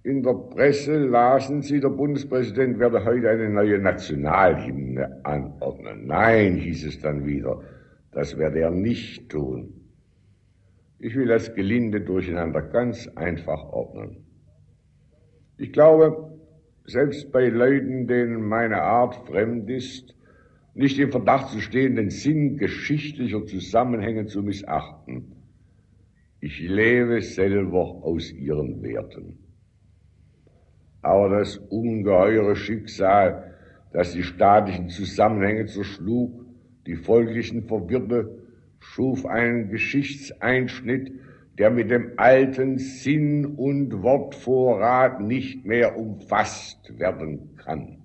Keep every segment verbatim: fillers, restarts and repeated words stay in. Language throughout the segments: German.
In der Presse lasen Sie, der Bundespräsident werde heute eine neue Nationalhymne anordnen. Nein, hieß es dann wieder, das werde er nicht tun. Ich will das gelinde Durcheinander ganz einfach ordnen. Ich glaube, selbst bei Leuten, denen meine Art fremd ist, nicht im Verdacht zu stehen, den Sinn geschichtlicher Zusammenhänge zu missachten. Ich lebe selber aus ihren Werten. Aber das ungeheure Schicksal, das die staatlichen Zusammenhänge zerschlug, die folglichen verwirrte, schuf einen Geschichtseinschnitt, der mit dem alten Sinn- und Wortvorrat nicht mehr umfasst werden kann.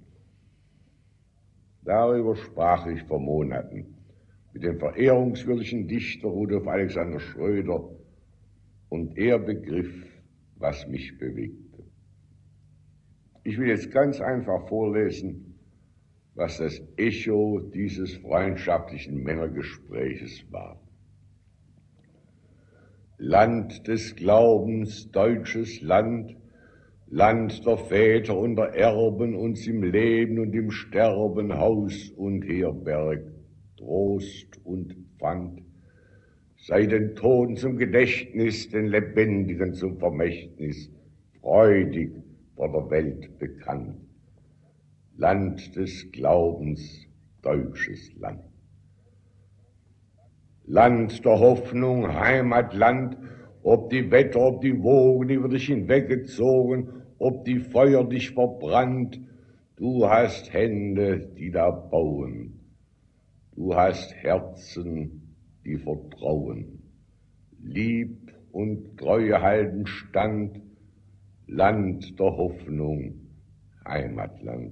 Darüber sprach ich vor Monaten mit dem verehrungswürdigen Dichter Rudolf Alexander Schröder, und er begriff, was mich bewegte. Ich will jetzt ganz einfach vorlesen, was das Echo dieses freundschaftlichen Männergespräches war. Land des Glaubens, deutsches Land, Land der Väter und der Erben, uns im Leben und im Sterben, Haus und Herberg, Trost und Pfand, sei den Toten zum Gedächtnis, den Lebendigen zum Vermächtnis, freudig vor der Welt bekannt. Land des Glaubens, deutsches Land. Land der Hoffnung, Heimatland, ob die Wetter, ob die Wogen über dich hinweggezogen, ob die Feuer dich verbrannt, du hast Hände, die da bauen, du hast Herzen, die vertrauen, lieb und Treue halten stand, Land der Hoffnung, Heimatland,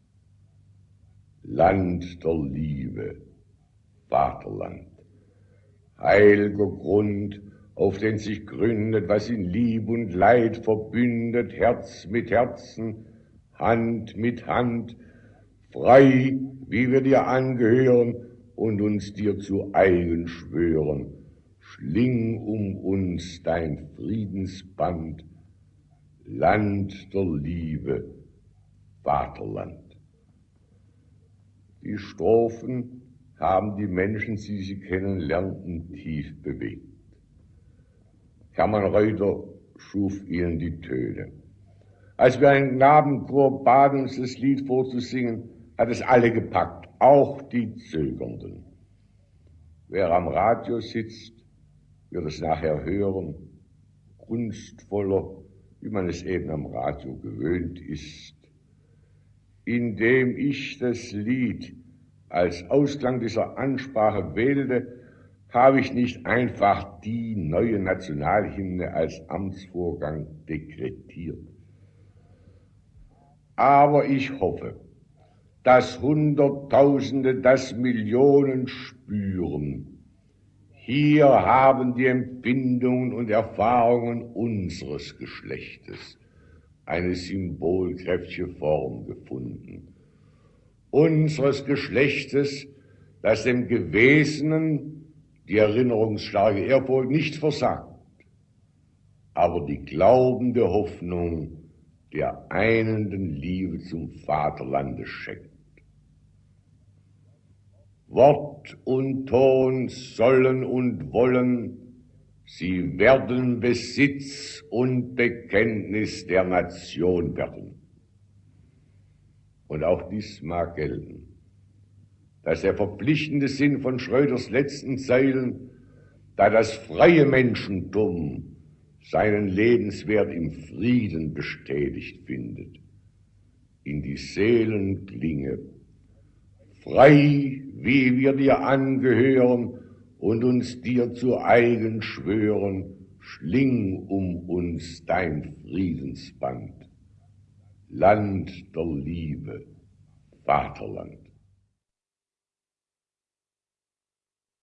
Land der Liebe, Vaterland, heilger Grund, auf den sich gründet, was in Lieb und Leid verbündet, Herz mit Herzen, Hand mit Hand, frei, wie wir dir angehören und uns dir zu eigen schwören. Schling um uns dein Friedensband, Land der Liebe, Vaterland. Die Strophen haben die Menschen, die sie kennenlernten, tief bewegt. Hermann Reuter schuf ihnen die Töne. Als wir einen Knabenchor baten, uns das Lied vorzusingen, hat es alle gepackt, auch die Zögernden. Wer am Radio sitzt, wird es nachher hören, kunstvoller, wie man es eben am Radio gewöhnt ist. Indem ich das Lied als Ausklang dieser Ansprache wählte, habe ich nicht einfach die neue Nationalhymne als Amtsvorgang dekretiert. Aber ich hoffe, dass Hunderttausende, dass Millionen spüren, hier haben die Empfindungen und Erfahrungen unseres Geschlechtes eine symbolkräftige Form gefunden. Unseres Geschlechtes, das dem Gewesenen die erinnerungsstarke Ehrfurcht nicht versagt, aber die glaubende Hoffnung der einenden Liebe zum Vaterlande schenkt. Wort und Ton sollen und wollen, sie werden Besitz und Bekenntnis der Nation werden. Und auch dies mag gelten, dass der verpflichtende Sinn von Schröders letzten Zeilen, da das freie Menschentum seinen Lebenswert im Frieden bestätigt findet, in die Seelen klinge, frei, wie wir dir angehören und uns dir zu eigen schwören, schling um uns dein Friedensband, Land der Liebe, Vaterland.